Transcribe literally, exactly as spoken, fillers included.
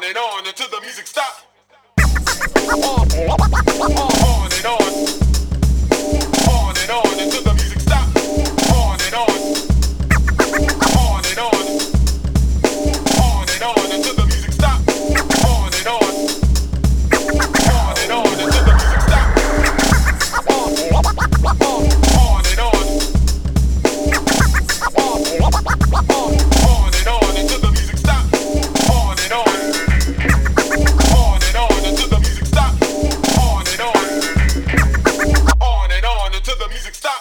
and on until the music stops. On, on and on. On and on until the music stops. On and on. On and on. On and on until the music stops. On and on. On and on until the music stops. On, on and on. On, on and on until the music stops. On and on. On and on until the music stops. On and on. On and on until the music stops.